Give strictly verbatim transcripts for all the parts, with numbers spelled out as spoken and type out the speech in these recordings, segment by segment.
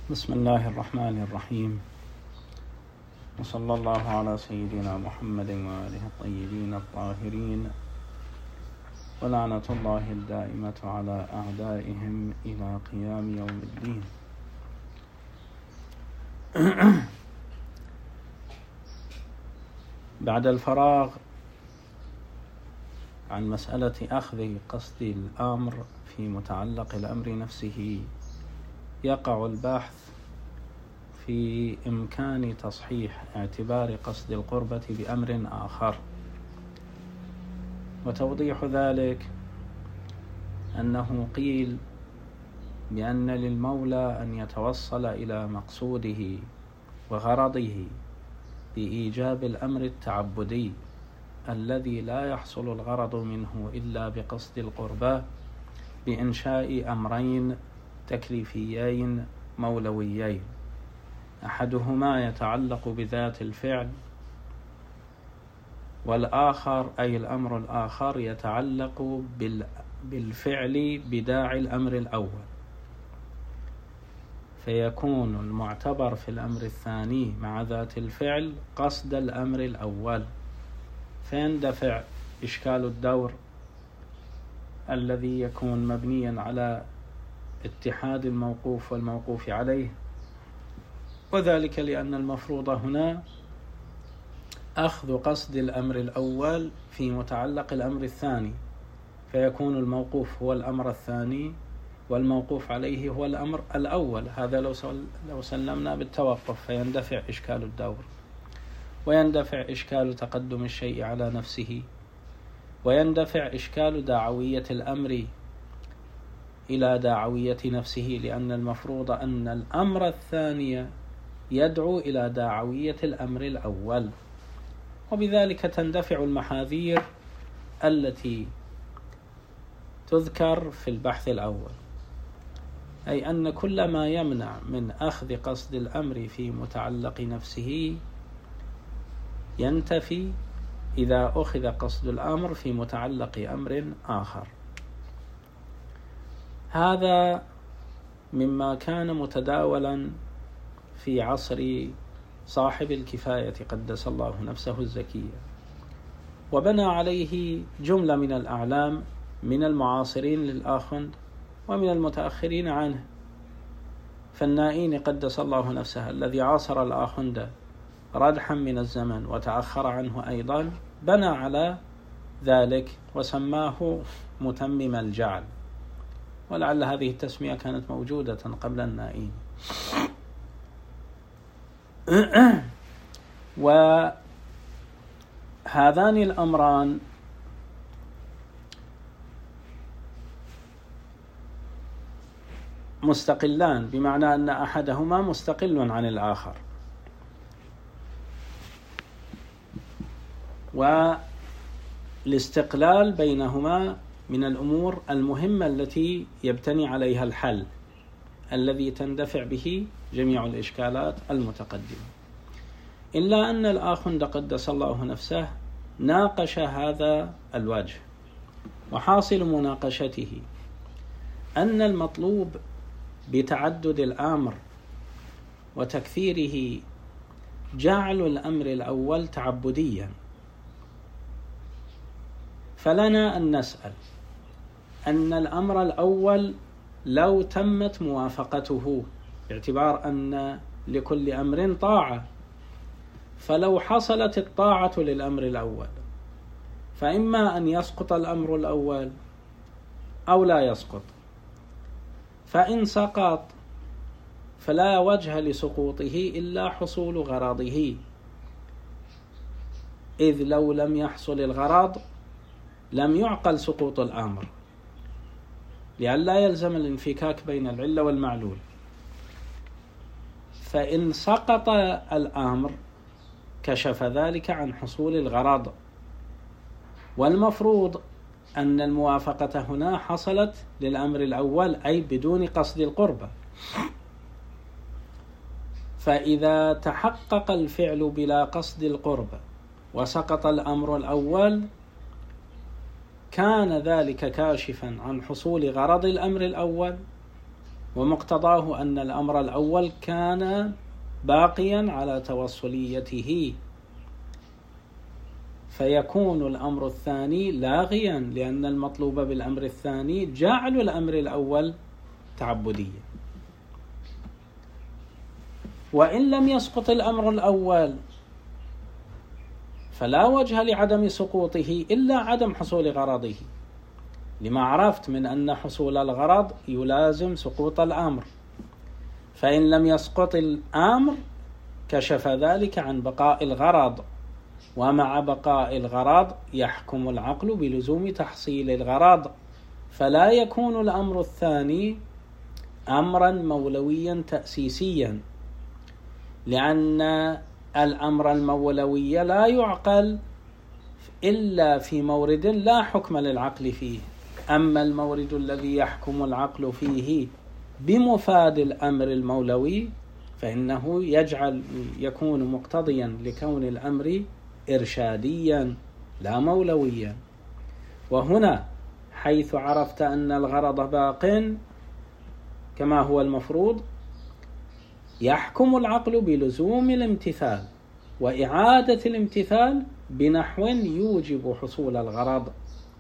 بسم الله الرحمن الرحيم، وصلى الله على سيدنا محمد وآله الطيبين الطاهرين، ولعنة الله الدائمة على أعدائهم إلى قيام يوم الدين. بعد الفراغ عن مسألة أخذ قصد الأمر في متعلق الأمر نفسه، يقع البحث في إمكان تصحيح اعتبار قصد القربة بأمر آخر. وتوضيح ذلك أنه قيل بأن للمولى أن يتوصل إلى مقصوده وغرضه بإيجاب الأمر التعبدي الذي لا يحصل الغرض منه إلا بقصد القربة، بإنشاء أمرين تكليفيين مولويين، أحدهما يتعلق بذات الفعل، والآخر أي الأمر الآخر يتعلق بالفعل بداعي الأمر الأول، فيكون المعتبر في الأمر الثاني مع ذات الفعل قصد الأمر الأول، فيندفع إشكال الدور الذي يكون مبنيا على اتحاد الموقوف والموقوف عليه، وذلك لأن المفروض هنا أخذ قصد الأمر الأول في متعلق الأمر الثاني، فيكون الموقوف هو الأمر الثاني والموقوف عليه هو الأمر الأول. هذا لو سلمنا بالتوقف فيندفع إشكال الدور، ويندفع إشكال تقدم الشيء على نفسه، ويندفع إشكال دعوية الأمر إلى دعوية نفسه، لأن المفروض أن الأمر الثاني يدعو إلى دعوية الأمر الأول، وبذلك تندفع المحاذير التي تذكر في البحث الأول، أي أن كل ما يمنع من أخذ قصد الأمر في متعلق نفسه ينتفي إذا أخذ قصد الأمر في متعلق أمر آخر. هذا مما كان متداولا في عصر صاحب الكفاية قدس الله نفسه الزكية، وبنى عليه جملة من الأعلام من المعاصرين للآخوند ومن المتأخرين عنه. فالنائين قدس الله نفسه الذي عاصر الآخوند ردحا من الزمن وتأخر عنه أيضا، بنى على ذلك وسماه متمم الجعل، ولعل هذه التسمية كانت موجودة قبل النائين. وهذان الأمران مستقلان، بمعنى أن أحدهما مستقل عن الآخر، والاستقلال بينهما من الأمور المهمة التي يبتني عليها الحل الذي تندفع به جميع الإشكالات المتقدمة. إلا أن الآخوند قدس الله نفسه ناقش هذا الوجه، وحاصل مناقشته أن المطلوب بتعدد الأمر وتكثيره جعل الأمر الأول تعبديا. فلنا أن نسأل أن الأمر الأول لو تمت موافقته، باعتبار أن لكل أمر طاعة، فلو حصلت الطاعة للأمر الأول فإما أن يسقط الأمر الأول أو لا يسقط، فإن سقط فلا وجه لسقوطه إلا حصول غرضه، إذ لو لم يحصل الغرض لم يعقل سقوط الأمر، لئلا يلزم الانفكاك بين العلة والمعلول. فإن سقط الأمر كشف ذلك عن حصول الغرض، والمفروض أن الموافقة هنا حصلت للأمر الأول، أي بدون قصد القربة. فإذا تحقق الفعل بلا قصد القربة وسقط الأمر الأول كان ذلك كاشفا عن حصول غرض الأمر الأول، ومقتضاه أن الأمر الأول كان باقيا على توصليته، فيكون الأمر الثاني لاغيا، لأن المطلوب بالأمر الثاني جعل الأمر الأول تعبديا. وإن لم يسقط الأمر الأول فلا وجه لعدم سقوطه إلا عدم حصول غرضه، لما عرفت من أن حصول الغرض يلازم سقوط الأمر، فإن لم يسقط الأمر كشف ذلك عن بقاء الغرض، ومع بقاء الغرض يحكم العقل بلزوم تحصيل الغرض، فلا يكون الأمر الثاني أمرا مولويا تأسيسيا، لأن الأمر المولوي لا يعقل إلا في مورد لا حكم للعقل فيه. أما المورد الذي يحكم العقل فيه بمفاد الأمر المولوي فإنه يجعل يكون مقتضيا لكون الأمر إرشاديا لا مولويا. وهنا حيث عرفت أن الغرض باق كما هو المفروض، يحكم العقل بلزوم الامتثال وإعادة الامتثال بنحو يوجب حصول الغرض.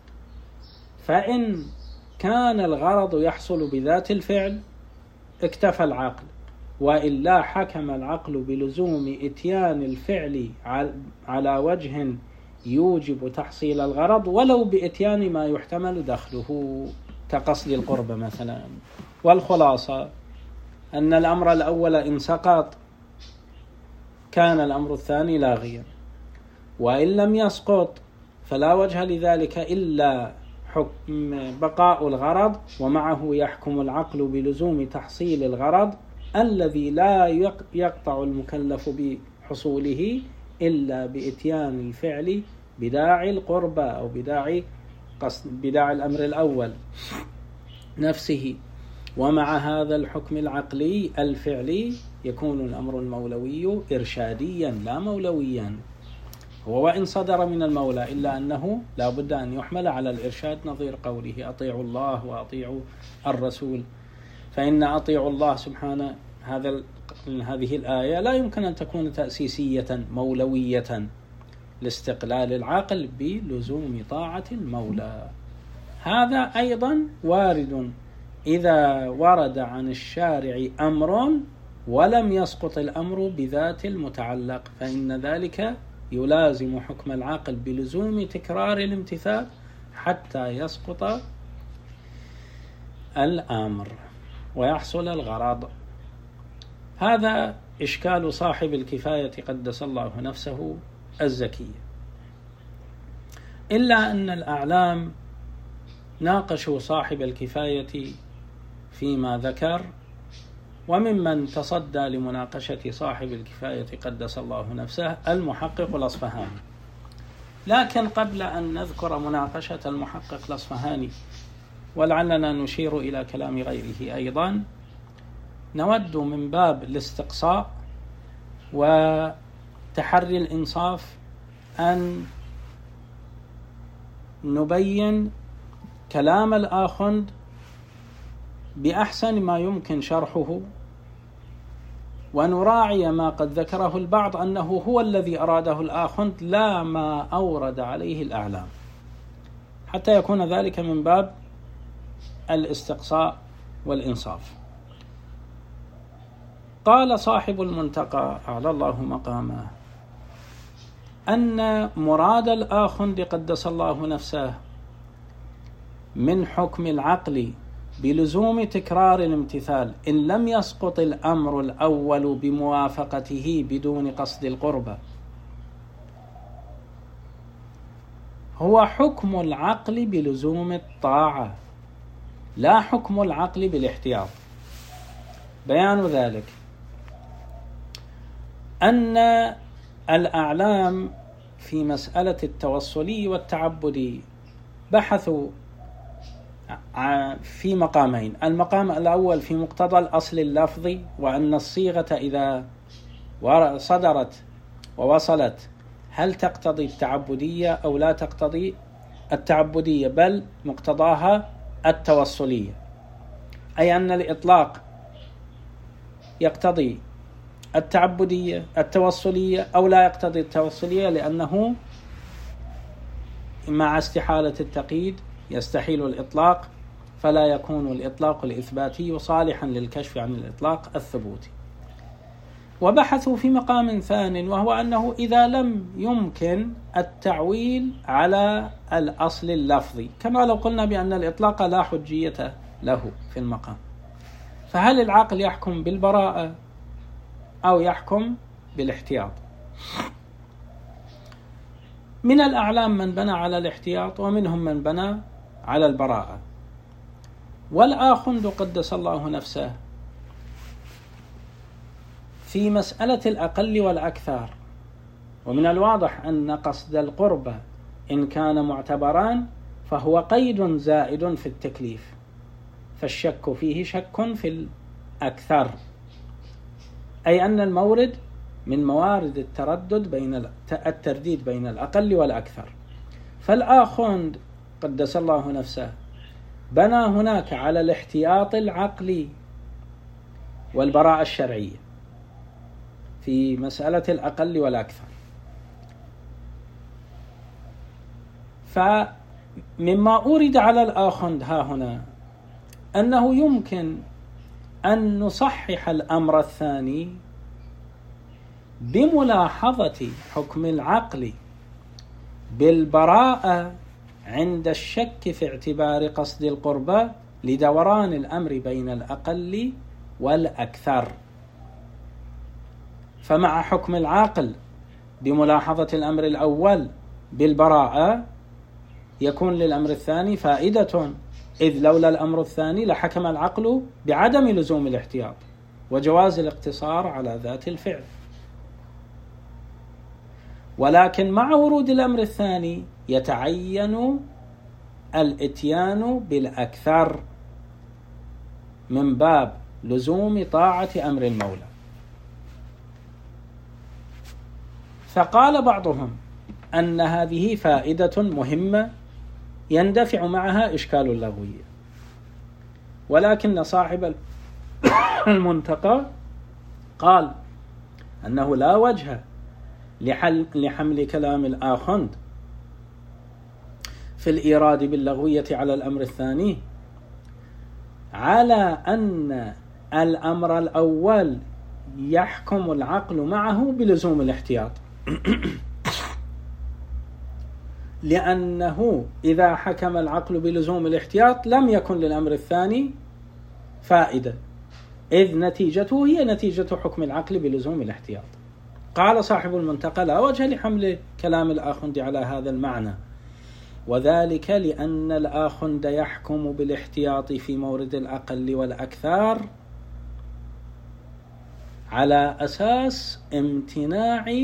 فإن كان الغرض يحصل بذات الفعل اكتفى العقل، وإلا حكم العقل بلزوم إتيان الفعل على وجه يوجب تحصيل الغرض، ولو بإتيان ما يحتمل دخله كقصد القرب مثلا. والخلاصة أن الأمر الأول إن سقط كان الأمر الثاني لاغيا، وإن لم يسقط فلا وجه لذلك إلا حكم بقاء الغرض، ومعه يحكم العقل بلزوم تحصيل الغرض الذي لا يقطع المكلف بحصوله إلا بإتيان الفعل بداعي القربة أو بداعي قصد بداعي الأمر الأول نفسه. ومع هذا الحكم العقلي الفعلي يكون الأمر المولوي إرشاديا لا مولويا، هو وإن صدر من المولى إلا أنه لا بد أن يحمل على الإرشاد، نظير قوله أطيعوا الله وأطيعوا الرسول. فإن أطيعوا الله سبحانه هذا هذه الآية لا يمكن أن تكون تأسيسية مولوية لاستقلال العقل بلزوم طاعة المولى. هذا أيضا وارد إذا ورد عن الشارع أمر ولم يسقط الأمر بذات المتعلق، فإن ذلك يلازم حكم العقل بلزوم تكرار الامتثال حتى يسقط الأمر ويحصل الغرض. هذا إشكال صاحب الكفاية قدس الله نفسه الزكية. إلا أن الأعلام ناقشوا صاحب الكفاية فيما ذكر، وممن تصدى لمناقشة صاحب الكفاية قدس الله نفسه المحقق الأصفهاني. لكن قبل أن نذكر مناقشة المحقق الأصفهاني ولعلنا نشير إلى كلام غيره أيضا، نود من باب الاستقصاء وتحري الإنصاف أن نبين كلام الآخند بأحسن ما يمكن شرحه، ونراعي ما قد ذكره البعض أنه هو الذي أراده الآخند لا ما أورد عليه الأعلام، حتى يكون ذلك من باب الاستقصاء والإنصاف. قال صاحب المنتقى أعلى الله مقامه أن مراد الآخند قدس الله نفسه من حكم العقل بلزوم تكرار الامتثال إن لم يسقط الأمر الأول بموافقته بدون قصد القربة هو حكم العقل بلزوم الطاعة، لا حكم العقل بالاحتياط. بيان ذلك أن الأعلام في مسألة التوصلي والتعبدي بحثوا في مقامين. المقام الأول في مقتضى الأصل اللفظي، وأن الصيغة إذا صدرت ووصلت هل تقتضي التعبدية أو لا تقتضي التعبدية، بل مقتضاها التوصلية، أي أن الإطلاق يقتضي التعبدية التوصلية أو لا يقتضي التوصلية، لأنه مع استحالة التقييد يستحيل الإطلاق، فلا يكون الإطلاق الإثباتي صالحا للكشف عن الإطلاق الثبوتي. وبحثوا في مقام ثان، وهو أنه إذا لم يمكن التعويل على الأصل اللفظي، كما لو قلنا بأن الإطلاق لا حجية له في المقام، فهل العقل يحكم بالبراءة أو يحكم بالاحتياط؟ من الأعلام من بنى على الاحتياط، ومنهم من بنى على البراءة. والآخند قدس الله نفسه في مسألة الأقل والأكثر، ومن الواضح أن قصد القربة إن كان معتبران فهو قيد زائد في التكليف، فالشك فيه شك في الأكثر، أي أن المورد من موارد التردد بين الترديد بين الأقل والأكثر. فالآخند قدس الله نفسه بنى هناك على الاحتياط العقلي والبراءة الشرعية في مسألة الأقل والأكثر. فمما أورد على الآخند ها هنا أنه يمكن أن نصحح الأمر الثاني بملاحظة حكم العقل بالبراءة عند الشك في اعتبار قصد القربة لدوران الأمر بين الأقل والأكثر. فمع حكم العقل بملاحظة الأمر الأول بالبراءة يكون للأمر الثاني فائدة، إذ لولا الأمر الثاني لحكم العقل بعدم لزوم الاحتياط وجواز الاقتصار على ذات الفعل. ولكن مع ورود الأمر الثاني يتعين الاتيان بالأكثر من باب لزوم طاعة أمر المولى. فقال بعضهم أن هذه فائدة مهمة يندفع معها إشكال اللغوية، ولكن صاحب المنتقى قال أنه لا وجه لحمل كلام الآخند في الإيراد باللغوية على الأمر الثاني على أن الأمر الأول يحكم العقل معه بلزوم الاحتياط، لأنه إذا حكم العقل بلزوم الاحتياط لم يكن للأمر الثاني فائدة، إذ نتيجته هي نتيجة حكم العقل بلزوم الاحتياط. قال صاحب المنتقى لا وجه لحمل كلام الآخند على هذا المعنى، وذلك لأن الآخند يحكم بالاحتياط في مورد الأقل والأكثر على أساس امتناع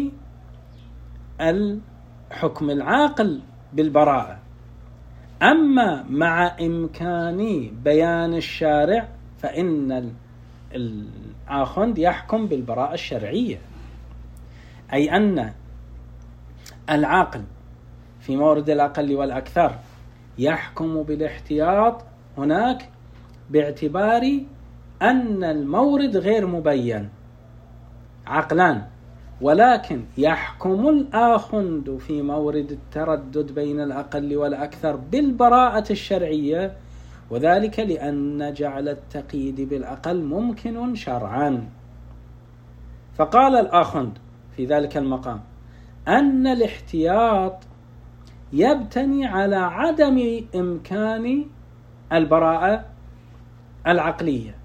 الحكم العاقل بالبراءة، أما مع إمكان بيان الشارع فإن الآخند يحكم بالبراءة الشرعية، أي أن العاقل في مورد الأقل والأكثر يحكم بالاحتياط هناك باعتبار أن المورد غير مبين عقلان، ولكن يحكم الآخند في مورد التردد بين الأقل والأكثر بالبراءة الشرعية، وذلك لأن جعل التقييد بالأقل ممكن شرعا. فقال الآخند في ذلك المقام أن الاحتياط يبتني على عدم إمكان البراءة العقلية،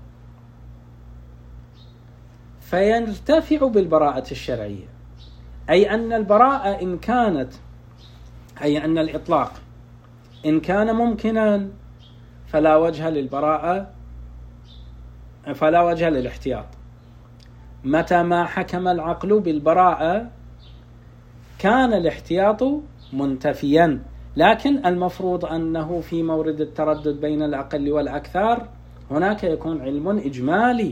فيرتفع بالبراءة الشرعية، أي أن البراءة إن كانت أي أن الإطلاق إن كان ممكنا فلا وجه للبراءة فلا وجه للاحتياط. متى ما حكم العقل بالبراءة كان الاحتياط منتفيا، لكن المفروض أنه في مورد التردد بين الأقل والأكثر هناك يكون علم إجمالي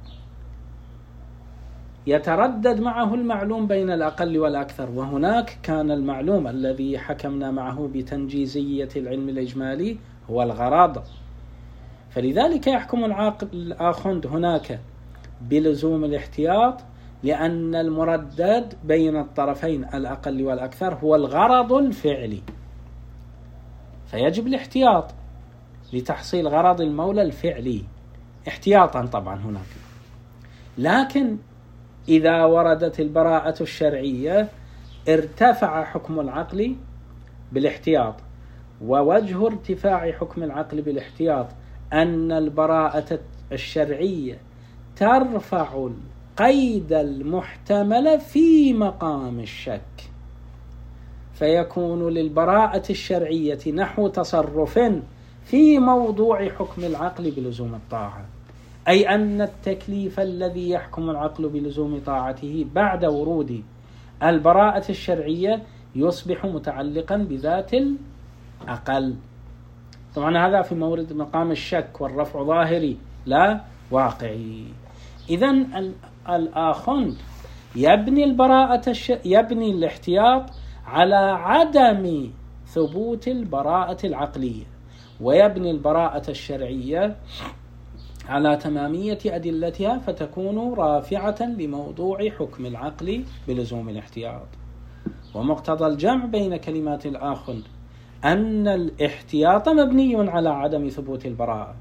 يتردد معه المعلوم بين الأقل والأكثر، وهناك كان المعلوم الذي حكمنا معه بتنجيزية العلم الإجمالي هو الغرض. فلذلك يحكم العاقل الآخند هناك بلزوم الاحتياط، لأن المردد بين الطرفين الأقل والأكثر هو الغرض الفعلي، فيجب الاحتياط لتحصيل غرض المولى الفعلي احتياطا طبعا هناك. لكن إذا وردت البراءة الشرعية ارتفع حكم العقل بالاحتياط. ووجه ارتفاع حكم العقل بالاحتياط أن البراءة الشرعية ترفع القيد المحتمل في مقام الشك، فيكون للبراءة الشرعية نحو تصرف في موضوع حكم العقل بلزوم الطاعة، أي أن التكليف الذي يحكم العقل بلزوم طاعته بعد ورود البراءة الشرعية يصبح متعلقا بذات الأقل. طبعا هذا في مورد مقام الشك، والرفع ظاهري لا واقعي. إذن الآخوند يبني البراءة الش... يبني الاحتياط على عدم ثبوت البراءة العقلية، ويبني البراءة الشرعية على تمامية أدلتها، فتكون رافعة لموضوع حكم العقل بلزوم الاحتياط. ومقتضى الجمع بين كلمات الآخوند أن الاحتياط مبني على عدم ثبوت البراءة.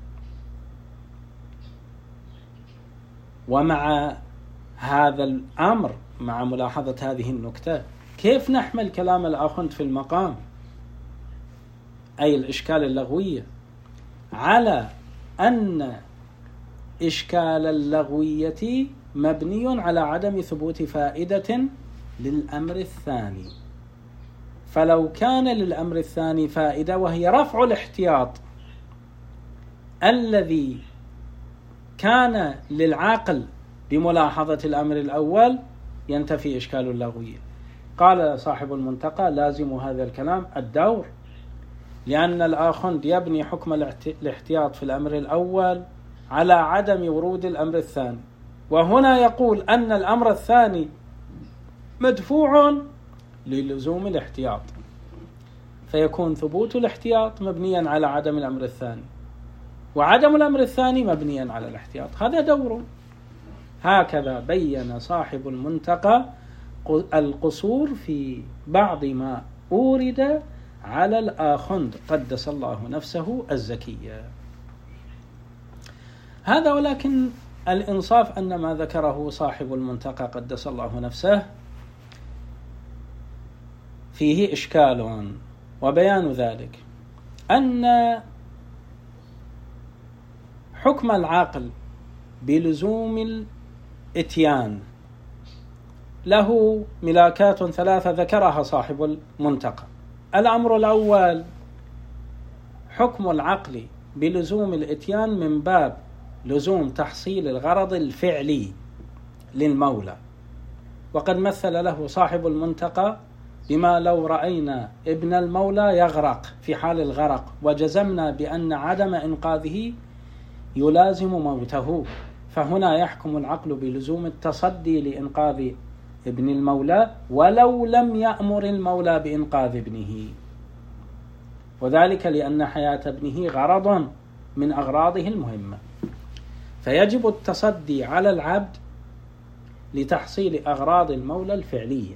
ومع هذا الأمر، مع ملاحظة هذه النكتة، كيف نحمل كلام الآخوند في المقام، أي الإشكال اللغوية، على أن إشكال اللغوية مبني على عدم ثبوت فائدة للأمر الثاني؟ فلو كان للأمر الثاني فائدة وهي رفع الاحتياط الذي كان للعقل بملاحظة الأمر الأول، ينتفي إشكال اللغوية. قال صاحب المنتقى: لازم هذا الكلام الدور، لأن الآخوند يبني حكم الاحتياط في الأمر الأول على عدم ورود الأمر الثاني، وهنا يقول أن الأمر الثاني مدفوع للزوم الاحتياط، فيكون ثبوت الاحتياط مبنيا على عدم الأمر الثاني، وعدم الأمر الثاني مبنيا على الاحتياط. هذا دور. هكذا بين صاحب المنتقى القصور في بعض ما أورد على الآخوند قدس الله نفسه الزكية. هذا، ولكن الإنصاف أن ما ذكره صاحب المنتقى قدس الله نفسه فيه إشكال، وبيان ذلك أن حكم العقل بلزوم الإتيان له ملاكات ثلاثة ذكرها صاحب المنتقى. الأمر الأول: حكم العقل بلزوم الإتيان من باب لزوم تحصيل الغرض الفعلي للمولى، وقد مثل له صاحب المنتقى بما لو رأينا ابن المولى يغرق في حال الغرق وجزمنا بأن عدم إنقاذه يلازم موته، فهنا يحكم العقل بلزوم التصدي لإنقاذ ابن المولى ولو لم يأمر المولى بإنقاذ ابنه، وذلك لأن حياة ابنه غرض من أغراضه المهمة، فيجب التصدي على العبد لتحصيل أغراض المولى الفعلية.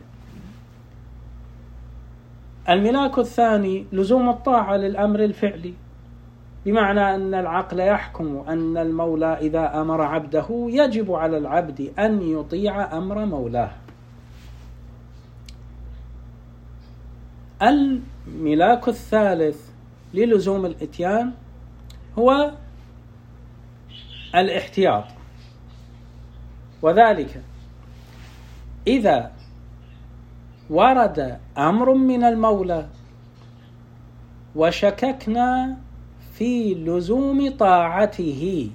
الملاك الثاني: لزوم الطاعة للأمر الفعلي، بمعنى أن العقل يحكم أن المولى إذا أمر عبده يجب على العبد أن يطيع أمر مولاه. الملاك الثالث للزوم الإتيان هو الاحتياط، وذلك إذا ورد أمر من المولى وشككنا في لزوم طاعته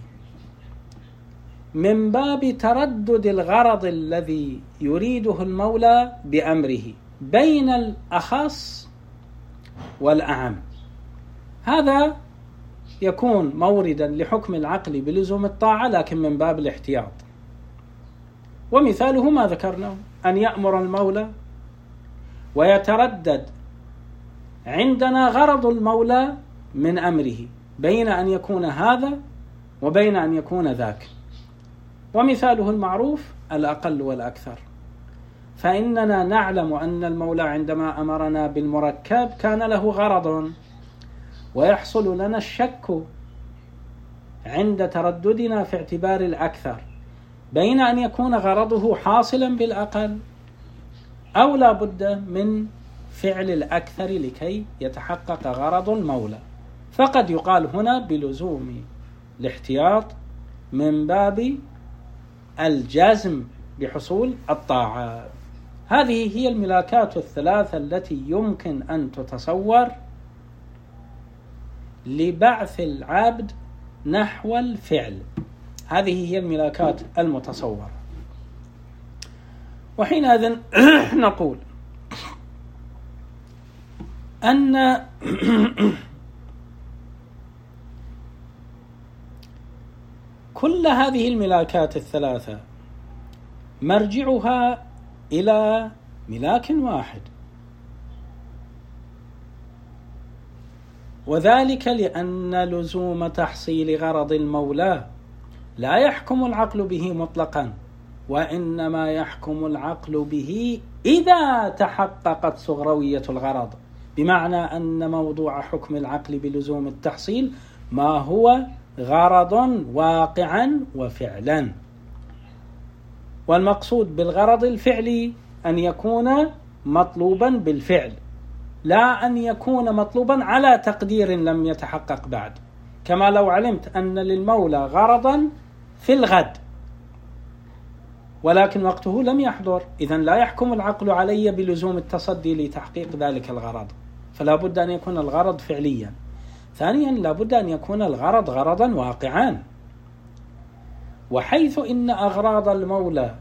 من باب تردد الغرض الذي يريده المولى بأمره بين الأخص والأعم، هذا يكون موردا لحكم العقل بلزوم الطاعة لكن من باب الاحتياط. ومثاله ما ذكرناه: أن يأمر المولى ويتردد عندنا غرض المولى من أمره بين أن يكون هذا وبين أن يكون ذاك، ومثاله المعروف الأقل والأكثر. فإننا نعلم أن المولى عندما أمرنا بالمركب كان له غرض، ويحصل لنا الشك عند ترددنا في اعتبار الأكثر بين أن يكون غرضه حاصلا بالأقل أو لا بد من فعل الأكثر لكي يتحقق غرض المولى. فقد يقال هنا بلزوم الاحتياط من باب الجزم بحصول الطاعة. هذه هي الملاكات الثلاثة التي يمكن أن تتصور لبعث العبد نحو الفعل. هذه هي الملاكات المتصورة. وحينئذ نقول أن كل هذه الملاكات الثلاثة مرجعها إلى ملاك واحد، وذلك لأن لزوم تحصيل غرض المولى لا يحكم العقل به مطلقا، وإنما يحكم العقل به إذا تحققت صغروية الغرض، بمعنى أن موضوع حكم العقل بلزوم التحصيل ما هو غرض واقعا وفعلا. والمقصود بالغرض الفعلي أن يكون مطلوبا بالفعل، لا أن يكون مطلوبا على تقدير لم يتحقق بعد، كما لو علمت أن للمولى غرضا في الغد ولكن وقته لم يحضر، إذن لا يحكم العقل علي بلزوم التصدي لتحقيق ذلك الغرض، فلا بد أن يكون الغرض فعليا. ثانيا لا بد أن يكون الغرض غرضا واقعا، وحيث إن أغراض المولى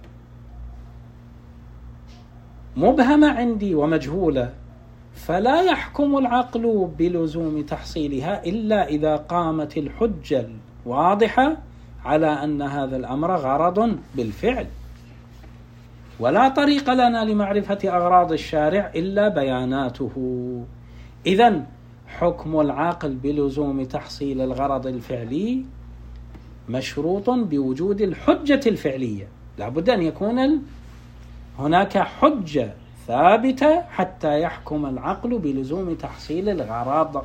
مبهمة عندي ومجهولة فلا يحكم العقل بلزوم تحصيلها إلا إذا قامت الحجة الواضحة على أن هذا الأمر غرض بالفعل. ولا طريق لنا لمعرفة أغراض الشارع إلا بياناته. إذن حكم العقل بلزوم تحصيل الغرض الفعلي مشروط بوجود الحجة الفعلية، لا بد أن يكون هناك حجة ثابتة حتى يحكم العقل بلزوم تحصيل الغرض.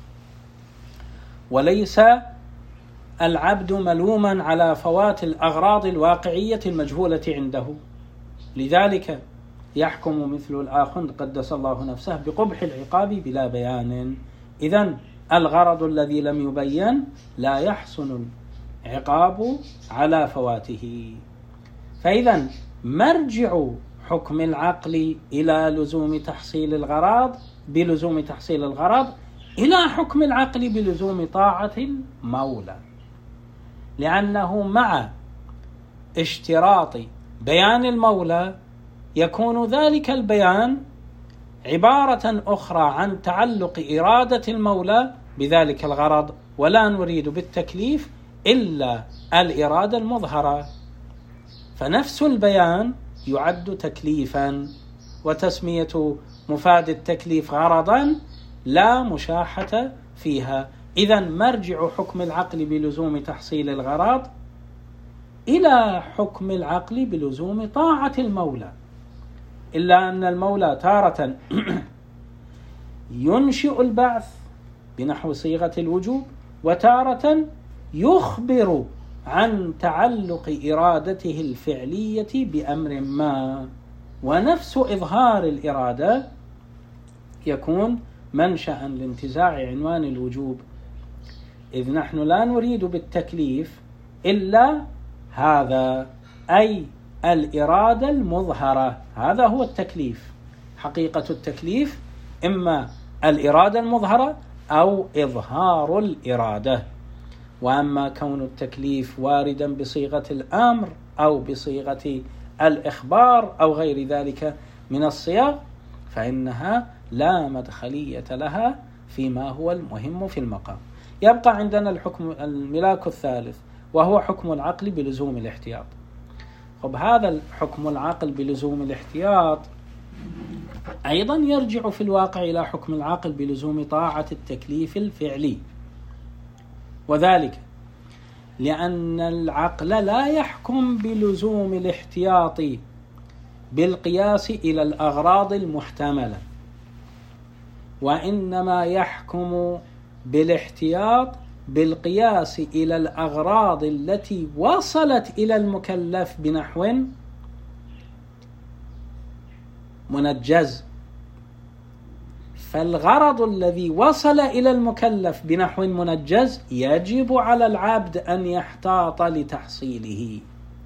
وليس العبد ملوما على فوات الأغراض الواقعية المجهولة عنده، لذلك يحكم مثل الآخر قدس الله نفسه بقبح العقاب بلا بيان. إذن الغرض الذي لم يبين لا يحسن العقاب على فواته. فإذا مرجع حكم العقل إلى لزوم تحصيل الغرض بلزوم تحصيل الغرض إلى حكم العقل بلزوم طاعة المولى، لأنه مع اشتراط بيان المولى يكون ذلك البيان عبارة أخرى عن تعلق إرادة المولى بذلك الغرض، ولا نريد بالتكليف إلا الإرادة المظهرة، فنفس البيان يعد تكليفا، وتسمية مفاد التكليف غرضا لا مشاحة فيها. إذن مرجع حكم العقل بلزوم تحصيل الغرض إلى حكم العقل بلزوم طاعة المولى، إلا أن المولى تارة ينشئ البعث بنحو صيغة الوجوب، وتارة يخبر عن تعلق إرادته الفعلية بأمر ما، ونفس إظهار الإرادة يكون منشأ لانتزاع عنوان الوجوب، إذ نحن لا نريد بالتكليف إلا هذا، أي الإرادة المظهرة، هذا هو التكليف. حقيقة التكليف إما الإرادة المظهرة أو إظهار الإرادة. وأما كون التكليف واردا بصيغة الأمر أو بصيغة الإخبار أو غير ذلك من الصيغ فإنها لا مدخلية لها فيما هو المهم في المقام. يبقى عندنا الحكم الملاك الثالث وهو حكم العقل بلزوم الاحتياط. طب هذا الحكم العقل بلزوم الاحتياط أيضا يرجع في الواقع إلى حكم العقل بلزوم طاعة التكليف الفعلي، وذلك لأن العقل لا يحكم بلزوم الاحتياط بالقياس إلى الأغراض المحتملة، وإنما يحكم بالاحتياط بالقياس إلى الأغراض التي وصلت إلى المكلف بنحو منجز. فالغرض الذي وصل إلى المكلف بنحو منجز يجب على العبد أن يحتاط لتحصيله،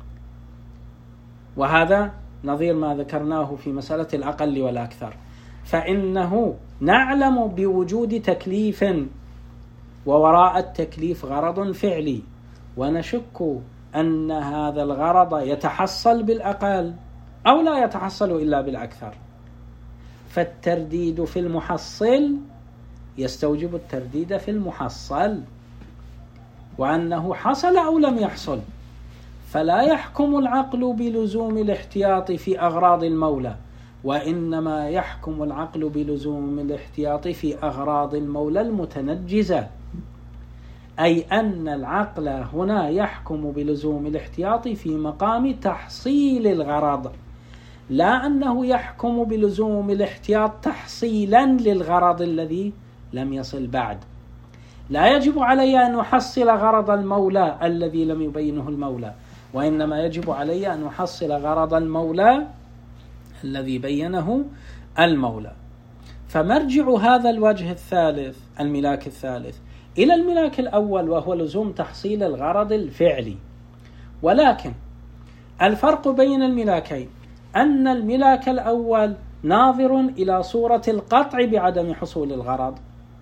وهذا نظير ما ذكرناه في مسألة الأقل والأكثر. فإنه نعلم بوجود تكليف، ووراء التكليف غرض فعلي، ونشك أن هذا الغرض يتحصل بالأقل أو لا يتحصل إلا بالأكثر، فالترديد في المحصل يستوجب الترديد في المحصل، وأنه حصل أو لم يحصل. فلا يحكم العقل بلزوم الاحتياط في أغراض المولى، وإنما يحكم العقل بلزوم الاحتياط في أغراض المولى المتنجزة، أي أن العقل هنا يحكم بلزوم الاحتياط في مقام تحصيل الغرض، لا أنه يحكم بلزوم الاحتياط تحصيلا للغرض الذي لم يصل بعد. لا يجب علي أن أحصل غرض المولى الذي لم يبينه المولى، وإنما يجب علي أن أحصل غرض المولى الذي بينه المولى. فمرجع هذا الوجه الثالث، الملاك الثالث، إلى الملاك الأول، وهو لزوم تحصيل الغرض الفعلي. ولكن الفرق بين الملاكين أن الملاك الأول ناظر إلى صورة القطع بعدم حصول الغرض،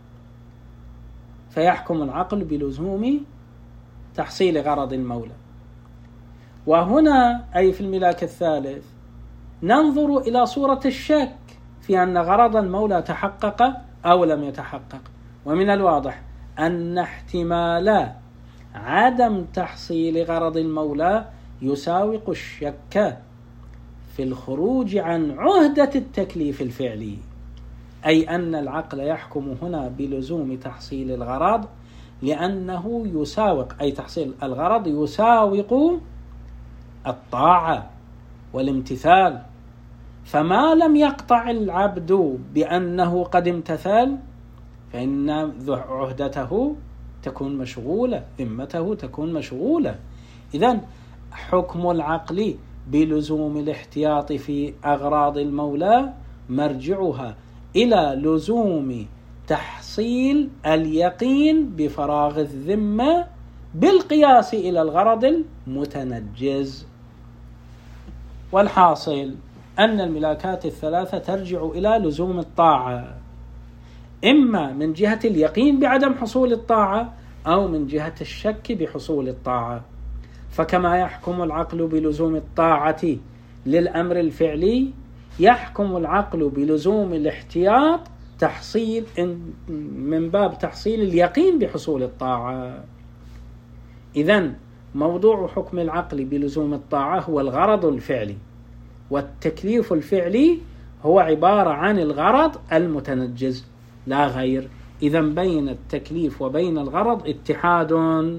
فيحكم العقل بلزوم تحصيل غرض المولى. وهنا أي في الملاك الثالث ننظر إلى صورة الشك في أن غرض المولى تحقق أو لم يتحقق. ومن الواضح أن احتمال عدم تحصيل غرض المولى يساوق الشك في الخروج عن عهدة التكليف الفعلي، أي أن العقل يحكم هنا بلزوم تحصيل الغرض، لأنه يساوق، أي تحصيل الغرض يساوق الطاعة والامتثال. فما لم يقطع العبد بأنه قد امتثل فإن عهدته تكون مشغولة، ذمته تكون مشغولة. إذن حكم العقل بلزوم الاحتياط في أغراض المولى مرجعها إلى لزوم تحصيل اليقين بفراغ الذمة بالقياس إلى الغرض المتنجز. والحاصل أن الملاكات الثلاثة ترجع إلى لزوم الطاعة، إما من جهة اليقين بعدم حصول الطاعة أو من جهة الشك بحصول الطاعة. فكما يحكم العقل بلزوم الطاعة للأمر الفعلي، يحكم العقل بلزوم الاحتياط تحصيل من باب تحصيل اليقين بحصول الطاعة. إذن موضوع حكم العقل بلزوم الطاعة هو الغرض الفعلي، والتكليف الفعلي هو عبارة عن الغرض المتنجز لا غير. إذن بين التكليف وبين الغرض اتحاد.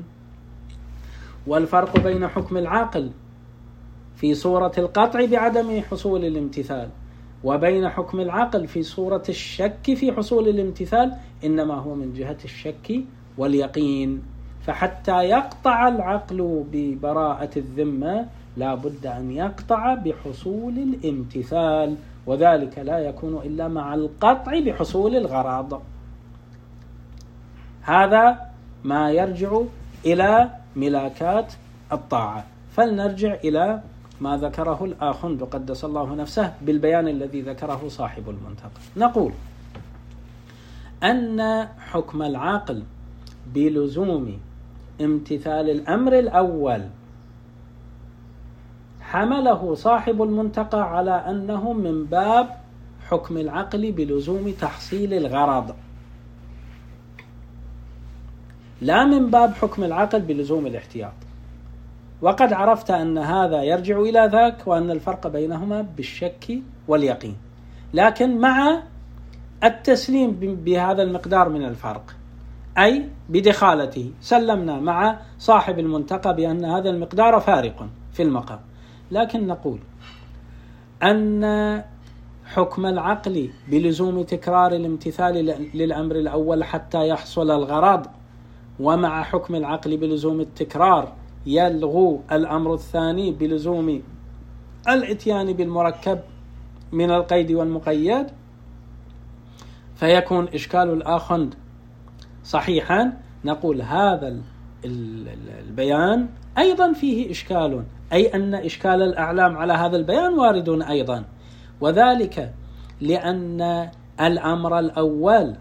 والفرق بين حكم العقل في صورة القطع بعدم حصول الامتثال وبين حكم العقل في صورة الشك في حصول الامتثال إنما هو من جهة الشك واليقين. فحتى يقطع العقل ببراءة الذمة لا بد أن يقطع بحصول الامتثال، وذلك لا يكون إلا مع القطع بحصول الغرض. هذا ما يرجع إلى ملاكات الطاعة. فلنرجع إلى ما ذكره الآخند قدس الله نفسه بالبيان الذي ذكره صاحب المنتقى. نقول أن حكم العقل بلزوم امتثال الأمر الأول حمله صاحب المنتقى على أنه من باب حكم العقل بلزوم تحصيل الغرض، لا من باب حكم العقل بلزوم الاحتياط. وقد عرفت أن هذا يرجع إلى ذاك، وأن الفرق بينهما بالشك واليقين، لكن مع التسليم بهذا المقدار من الفرق، أي بدخالته. سلمنا مع صاحب المنتقى بأن هذا المقدار فارق في المقام، لكن نقول أن حكم العقل بلزوم تكرار الامتثال للأمر الأول حتى يحصل الغرض، ومع حكم العقل بلزوم التكرار يلغو الأمر الثاني بلزوم الاتيان بالمركب من القيد والمقيد، فيكون إشكال الآخند صحيحا. نقول هذا البيان أيضا فيه إشكال، أي أن إشكال الأعلام على هذا البيان وارد أيضا، وذلك لأن الأمر الأول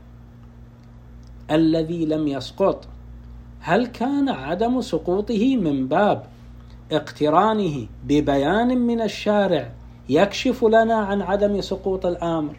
الذي لم يسقط هل كان عدم سقوطه من باب اقترانه ببيان من الشارع يكشف لنا عن عدم سقوط الأمر،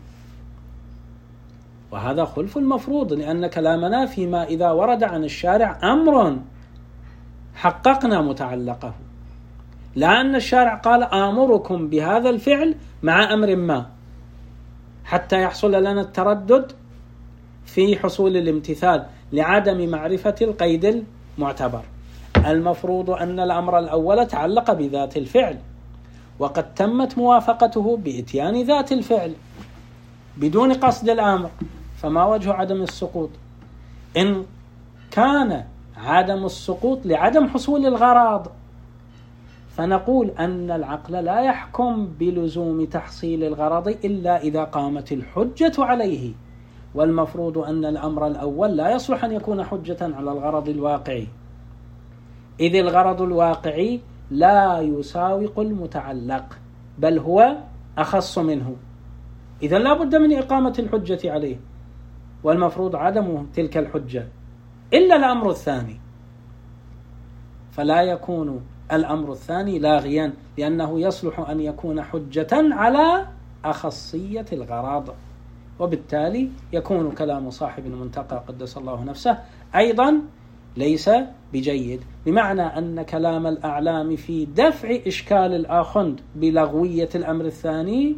وهذا خلف المفروض، لأن كلامنا فيما إذا ورد عن الشارع أمر حققنا متعلقه، لا أن الشارع قال آمركم بهذا الفعل مع أمر ما حتى يحصل لنا التردد في حصول الامتثال لعدم معرفة القيد المعتبر. المفروض أن الأمر الأول تعلق بذات الفعل، وقد تمت موافقته بإتيان ذات الفعل بدون قصد الأمر، فما وجه عدم السقوط؟ إن كان عدم السقوط لعدم حصول الغرض، فنقول أن العقل لا يحكم بلزوم تحصيل الغرض إلا إذا قامت الحجة عليه، والمفروض أن الأمر الأول لا يصلح أن يكون حجة على الغرض الواقعي، إذ الغرض الواقعي لا يساوق المتعلق بل هو أخص منه، إذا لا بد من إقامة الحجة عليه، والمفروض عدم تلك الحجة إلا الأمر الثاني، فلا يكون الأمر الثاني لاغيا، لأنه يصلح أن يكون حجة على أخصية الغرض، وبالتالي يكون كلام صاحب المنتقى قدس الله نفسه أيضا ليس بجيد، بمعنى أن كلام الأعلام في دفع إشكال الآخند بلغوية الأمر الثاني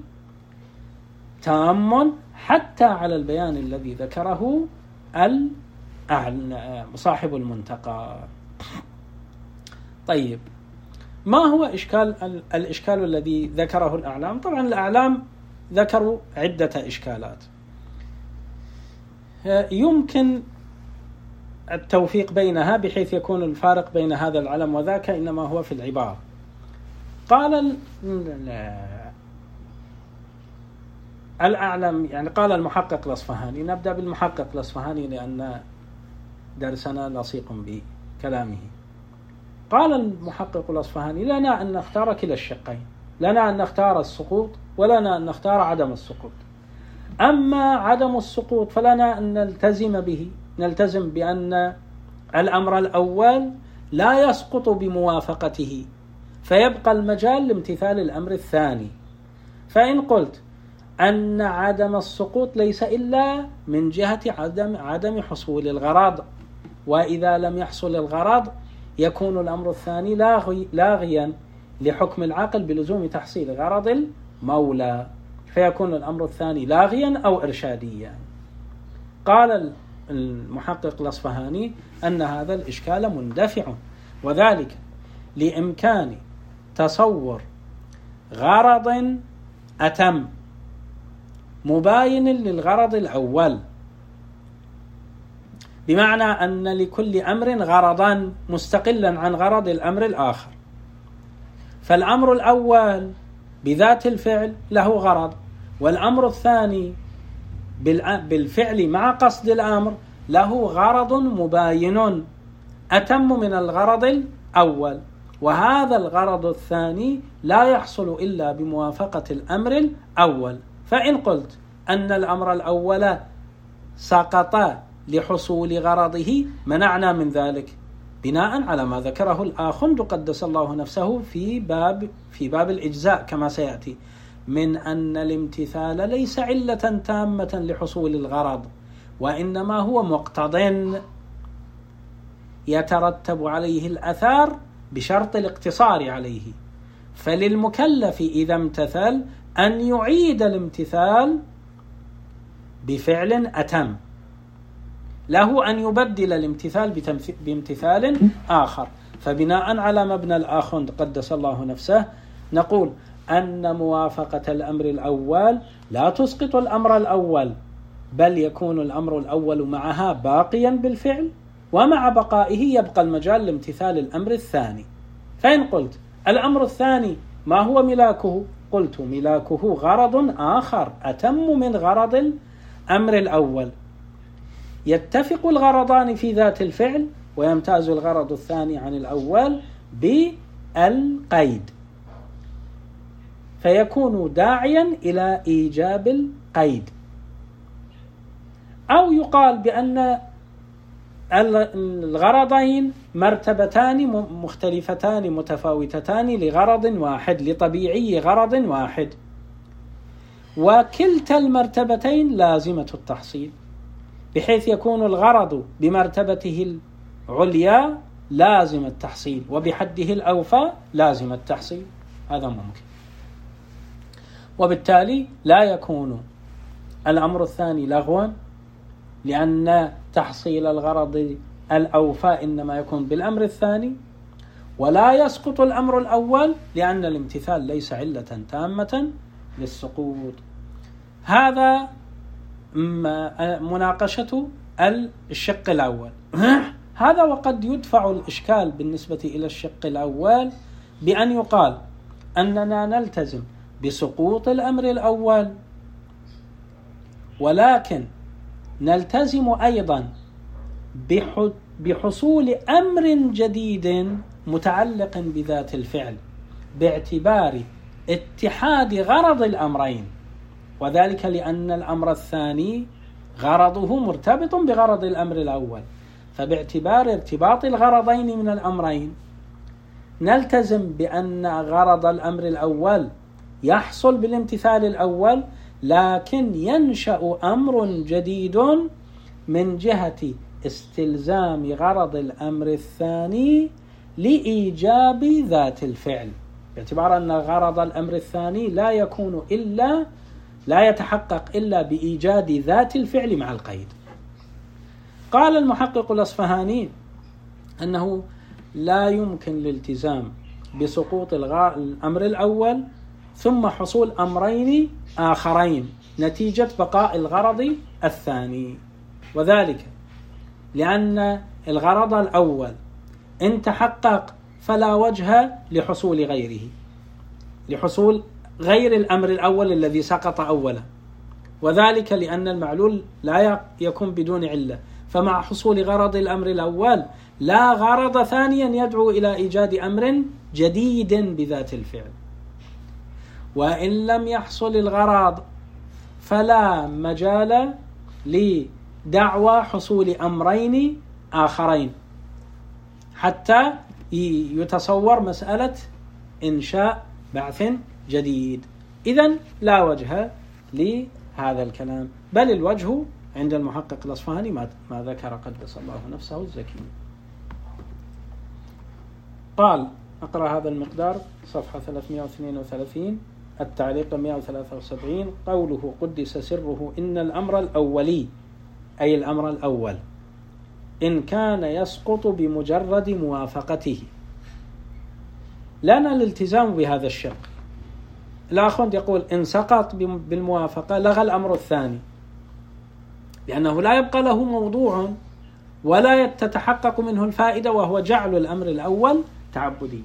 تام حتى على البيان الذي ذكره صاحب المنتقى. طيب، ما هو إشكال الإشكال الذي ذكره الأعلام؟ طبعا الأعلام ذكروا عدة إشكالات يمكن التوفيق بينها بحيث يكون الفارق بين هذا العلم وذاك إنما هو في العبارة. قال الأعلم، يعني قال المحقق الأصفهاني، نبدأ بالمحقق الأصفهاني لأن درسنا لصيق بكلامه. قال المحقق الأصفهاني: لنا أن نختار كلا الشقين، لنا أن نختار السقوط ولنا أن نختار عدم السقوط. أما عدم السقوط فلنا أن نلتزم به، نلتزم بأن الأمر الأول لا يسقط بموافقته، فيبقى المجال لامتثال الأمر الثاني. فإن قلت أن عدم السقوط ليس إلا من جهة عدم عدم حصول الغرض، وإذا لم يحصل الغرض يكون الأمر الثاني لاغي لاغيا لحكم العقل بلزوم تحصيل غرض المولى، فيكون الأمر الثاني لاغيا أو إرشاديا. قال المحقق الأصفهاني أن هذا الإشكال مندفع، وذلك لإمكان تصور غرض أتم مباين للغرض الأول، بمعنى أن لكل أمر غرضا مستقلا عن غرض الأمر الآخر، فالأمر الأول بذات الفعل له غرض، والأمر الثاني بالفعل مع قصد الأمر له غرض مباين أتم من الغرض الأول، وهذا الغرض الثاني لا يحصل إلا بموافقة الأمر الأول. فإن قلت أن الأمر الأول سقط لحصول غرضه منعنا من ذلك بناء على ما ذكره الآخند قدس الله نفسه في باب في باب الإجزاء كما سيأتي، من أن الامتثال ليس علة تامة لحصول الغرض، وإنما هو مقتض يترتب عليه الأثار بشرط الاقتصار عليه، فللمكلف إذا امتثل أن يعيد الامتثال بفعل أتم، له أن يبدل الامتثال بامتثال آخر. فبناء على مبنى الآخوند قدس الله نفسه نقول أن موافقة الأمر الأول لا تسقط الأمر الأول، بل يكون الأمر الأول معها باقيا بالفعل، ومع بقائه يبقى المجال لامتثال الأمر الثاني. فإن قلت الأمر الثاني ما هو ملاكه؟ قلت ملاكه غرض آخر أتم من غرض الأمر الأول. يتفق الغرضان في ذات الفعل، ويمتاز الغرض الثاني عن الأول بالقيد، فيكون داعيا إلى إيجاب القيد. أو يقال بأن الغرضين مرتبتان مختلفتان متفاوتتان لغرض واحد، لطبيعي غرض واحد، وكلتا المرتبتين لازمة التحصيل، بحيث يكون الغرض بمرتبته العليا لازم التحصيل، وبحده الأوفى لازم التحصيل. هذا ممكن. وبالتالي لا يكون الأمر الثاني لغوا، لأن تحصيل الغرض الأوفى إنما يكون بالأمر الثاني، ولا يسقط الأمر الأول لأن الامتثال ليس علة تامة للسقوط. هذا مناقشة الشق الأول. هذا وقد يدفع الإشكال بالنسبة إلى الشق الأول بأن يقال أننا نلتزم بسقوط الأمر الأول، ولكن نلتزم أيضا بحصول أمر جديد متعلق بذات الفعل باعتبار اتحاد غرض الأمرين، وذلك لأن الأمر الثاني غرضه مرتبط بغرض الأمر الأول، فباعتبار ارتباط الغرضين من الأمرين نلتزم بأن غرض الأمر الأول يحصل بالامتثال الأول، لكن ينشأ أمر جديد من جهة استلزام غرض الأمر الثاني لإيجاب ذات الفعل، باعتبار أن غرض الأمر الثاني لا يكون إلا لا يتحقق إلا بإيجاد ذات الفعل مع القيد. قال المحقق الأصفهاني أنه لا يمكن الالتزام بسقوط الأمر الأول ثم حصول أمرين آخرين نتيجة بقاء الغرض الثاني، وذلك لأن الغرض الأول إن تحقق فلا وجه لحصول غيره، لحصول غير الأمر الأول الذي سقط أولا، وذلك لأن المعلول لا يكون بدون علة، فمع حصول غرض الأمر الأول لا غرض ثانيا يدعو إلى إيجاد أمر جديد بذات الفعل. وإن لم يحصل الغرض فلا مجال لدعوى حصول أمرين آخرين حتى يتصور مسألة إنشاء بعث جديد. إذن لا وجه لهذا الكلام، بل الوجه عند المحقق الأصفهاني ما ذكر قدس الله نفسه الزكي. قال أقرأ هذا المقدار صفحة ثلاثمائة واثنين وثلاثين التعليق مئة وثلاثة وسبعين. قوله قدس سره إن الأمر الأولي أي الأمر الأول إن كان يسقط بمجرد موافقته. لنا الالتزام بهذا الشق. الآخوند يقول إن سقط بالموافقة لغى الأمر الثاني، لأنه لا يبقى له موضوع ولا تتحقق منه الفائدة، وهو جعل الأمر الأول تعبديا.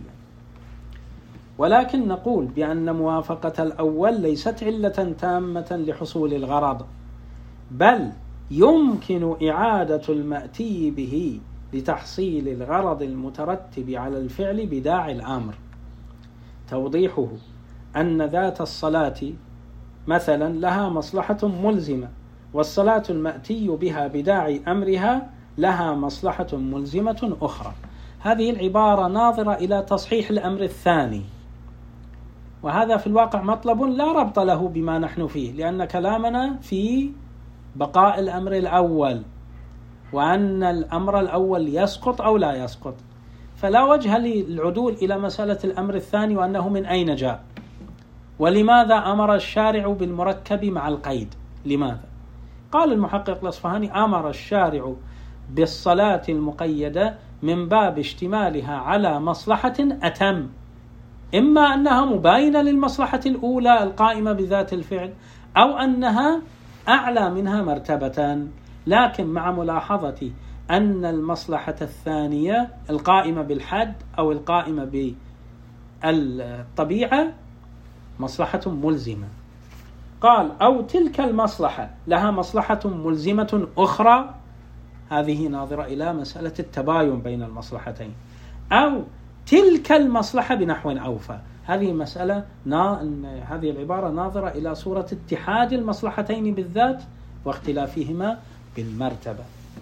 ولكن نقول بأن موافقة الأول ليست علة تامة لحصول الغرض، بل يمكن إعادة المأتي به لتحصيل الغرض المترتب على الفعل بداعي الأمر. توضيحه أن ذات الصلاة مثلا لها مصلحة ملزمة، والصلاة المأتي بها بداعي أمرها لها مصلحة ملزمة أخرى. هذه العبارة ناظرة إلى تصحيح الأمر الثاني، وهذا في الواقع مطلب لا ربط له بما نحن فيه، لأن كلامنا في بقاء الأمر الأول وأن الأمر الأول يسقط أو لا يسقط، فلا وجه للعدول إلى مسألة الأمر الثاني وأنه من أين جاء، ولماذا أمر الشارع بالمركب مع القيد. لماذا؟ قال المحقق الأصفهاني أمر الشارع بالصلاة المقيدة من باب اشتمالها على مصلحة أتم، إما أنها مباينة للمصلحة الأولى القائمة بذات الفعل، أو أنها أعلى منها مرتبة، لكن مع ملاحظة أن المصلحة الثانية القائمة بالحد أو القائمة بالطبيعة مصلحة ملزمة. قال: أو تلك المصلحة لها مصلحة ملزمة أخرى، هذه ناظرة إلى مسألة التباين بين المصلحتين، أو تلك المصلحة بنحو أوفى، هذه مسألة نا... هذه العبارة ناظرة إلى صورة اتحاد المصلحتين بالذات واختلافهما بالمرتبة،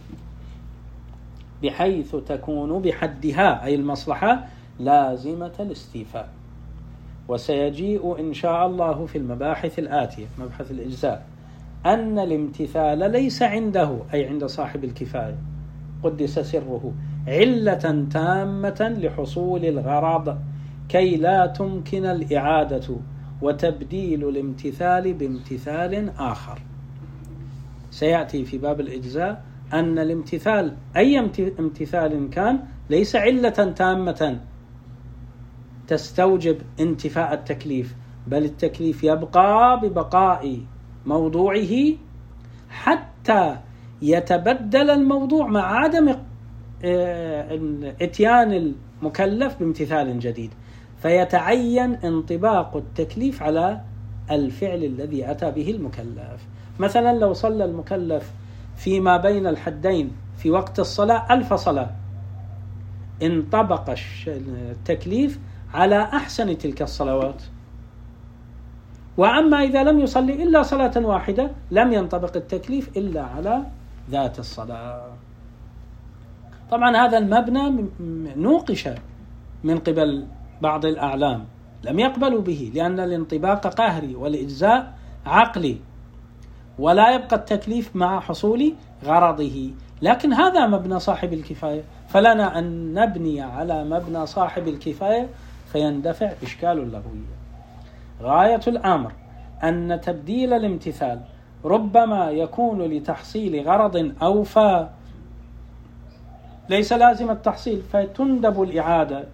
بحيث تكون بحدها أي المصلحة لازمة الاستيفاء. وسيجيء إن شاء الله في المباحث الآتية، مبحث الإجزاء، أن الامتثال ليس عنده أي عند صاحب الكفاية قدس سره علة تامة لحصول الغرض كي لا تمكن الإعادة وتبديل الامتثال بامتثال آخر. سيأتي في باب الإجزاء أن الامتثال أي امتثال كان ليس علة تامة تستوجب انتفاء التكليف، بل التكليف يبقى ببقاء موضوعه حتى يتبدل الموضوع مع عدم اتيان المكلف بامتثال جديد، فيتعين انطباق التكليف على الفعل الذي أتى به المكلف. مثلا لو صلى المكلف فيما بين الحدين في وقت الصلاة ألف صلاة، انطبق التكليف على أحسن تلك الصلوات. وأما إذا لم يصلي إلا صلاة واحدة لم ينطبق التكليف إلا على ذات الصلاة. طبعا هذا المبنى نوقش من قبل بعض الأعلام، لم يقبلوا به لأن الانطباق قهري والإجزاء عقلي، ولا يبقى التكليف مع حصول غرضه. لكن هذا مبنى صاحب الكفاية، فلنا أن نبني على مبنى صاحب الكفاية فيندفع إشكال اللغوية. غاية الأمر أن تبديل الامتثال ربما يكون لتحصيل غرض أوفى ليس لازم التحصيل فتندب الإعادة،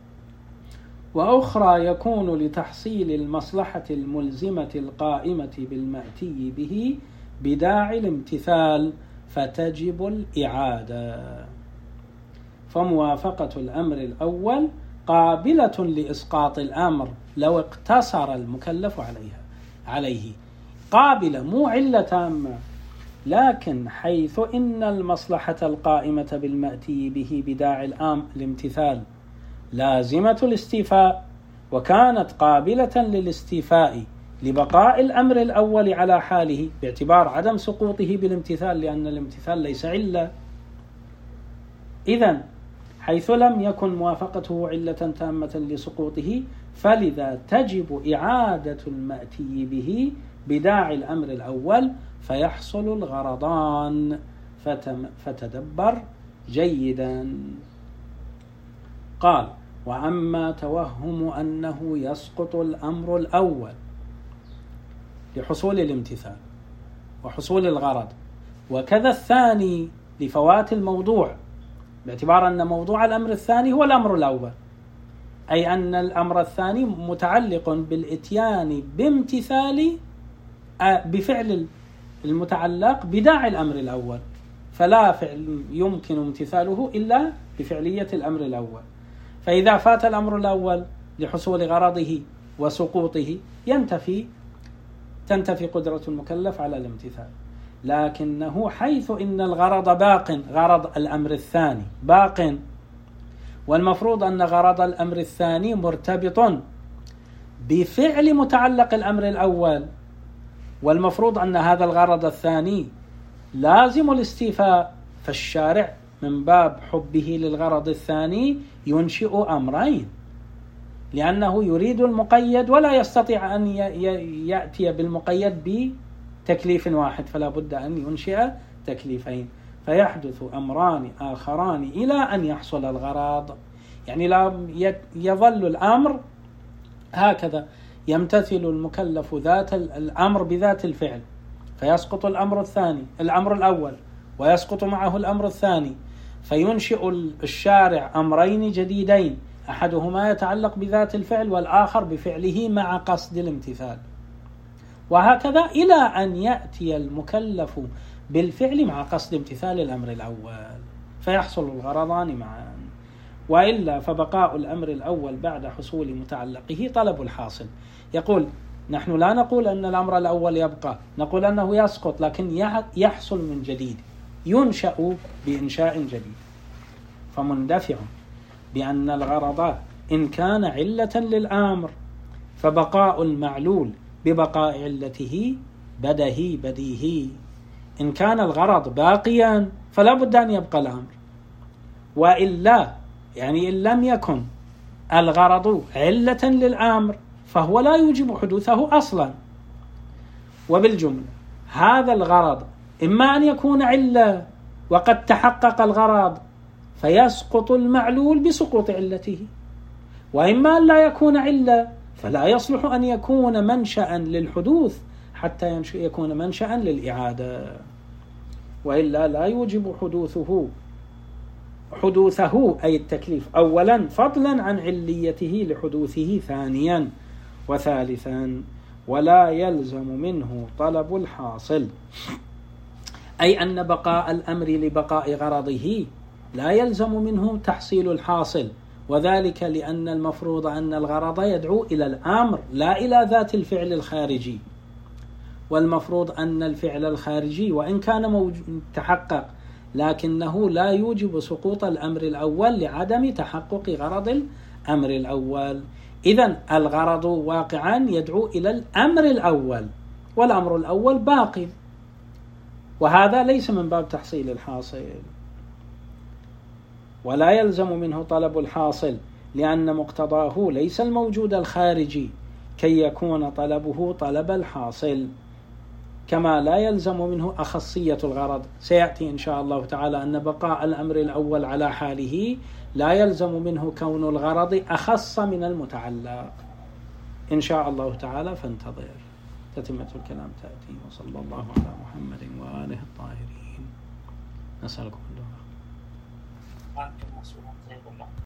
وأخرى يكون لتحصيل المصلحة الملزمة القائمة بالمأتي به بداعي الامتثال فتجب الإعادة. فموافقة الأمر الأول قابلة لإسقاط الأمر لو اقتصر المكلف عليها عليه، قابلة مو علة تامة، لكن حيث إن المصلحة القائمة بالمأتي به بداعي الأمر الامتثال لازمة الاستيفاء، وكانت قابلة للاستيفاء لبقاء الأمر الأول على حاله باعتبار عدم سقوطه بالامتثال لأن الامتثال ليس علة. إذن حيث لم يكن موافقته علة تامة لسقوطه فلذا تجب إعادة المأتي به بداعي الأمر الأول فيحصل الغرضان. فتدبر جيدا. قال: وأما توهم أنه يسقط الأمر الأول لحصول الامتثال وحصول الغرض، وكذا الثاني لفوات الموضوع، باعتبار أن موضوع الأمر الثاني هو الأمر الأول، أي أن الأمر الثاني متعلق بالإتيان بامتثال بفعل المتعلق بداعي الأمر الأول، فلا فعل يمكن امتثاله إلا بفعلية الأمر الأول. فإذا فات الأمر الأول لحصول غرضه وسقوطه ينتفي تنتفي قدرة المكلف على الامتثال. لكنه حيث إن الغرض باق، غرض الأمر الثاني باق، والمفروض أن غرض الأمر الثاني مرتبط بفعل متعلق الأمر الأول، والمفروض أن هذا الغرض الثاني لازم الاستيفاء، فالشارع من باب حبه للغرض الثاني ينشئ أمرين، لأنه يريد المقيد ولا يستطيع أن يأتي بالمقيد بتكليف واحد، فلا بد أن ينشئ تكليفين، فيحدث أمران آخران إلى أن يحصل الغرض. يعني لا يظل الأمر هكذا يمتثل المكلف ذات الأمر بذات الفعل فيسقط الأمر الثاني الأمر الأول، ويسقط معه الأمر الثاني، فينشئ الشارع أمرين جديدين، أحدهما يتعلق بذات الفعل والآخر بفعله مع قصد الامتثال، وهكذا إلى أن يأتي المكلف بالفعل مع قصد امتثال الأمر الأول فيحصل الغرضان معا. وإلا فبقاء الأمر الأول بعد حصول متعلقه طلب الحاصل. يقول نحن لا نقول أن الأمر الأول يبقى، نقول أنه يسقط لكن يحصل من جديد، ينشأ بإنشاء جديد. فمندفع بأن الغرض إن كان علة للأمر فبقاء المعلول ببقاء علته بدهي بديهي. إن كان الغرض باقيا فلا بد أن يبقى الأمر، وإلا يعني إن لم يكن الغرض علة للأمر فهو لا يوجب حدوثه أصلا. وبالجملة هذا الغرض إما أن يكون علة وقد تحقق الغرض فيسقط المعلول بسقوط علته، وإما أن لا يكون علة فلا يصلح أن يكون منشأ للحدوث حتى يكون منشأ للإعادة، وإلا لا يوجب حدوثه حدوثه أي التكليف أولا، فضلا عن عليته لحدوثه ثانيا وثالثا. ولا يلزم منه طلب الحاصل، أي أن بقاء الأمر لبقاء غرضه لا يلزم منه تحصيل الحاصل، وذلك لأن المفروض أن الغرض يدعو إلى الأمر لا إلى ذات الفعل الخارجي، والمفروض أن الفعل الخارجي وإن كان تحقق لكنه لا يوجب سقوط الأمر الأول لعدم تحقق غرض الأمر الأول. إذن الغرض واقعا يدعو إلى الأمر الأول والأمر الأول باقي، وهذا ليس من باب تحصيل الحاصل. ولا يلزم منه طلب الحاصل لأن مقتضاه ليس الموجود الخارجي كي يكون طلبه طلب الحاصل، كما لا يلزم منه أخصية الغرض. سيأتي إن شاء الله تعالى أن بقاء الأمر الأول على حاله لا يلزم منه كون الغرض أخص من المتعلق إن شاء الله تعالى، فانتظر تتمة الكلام تأتي. وصلى الله على محمد وآله الطاهرين. نسألكم الدعاء.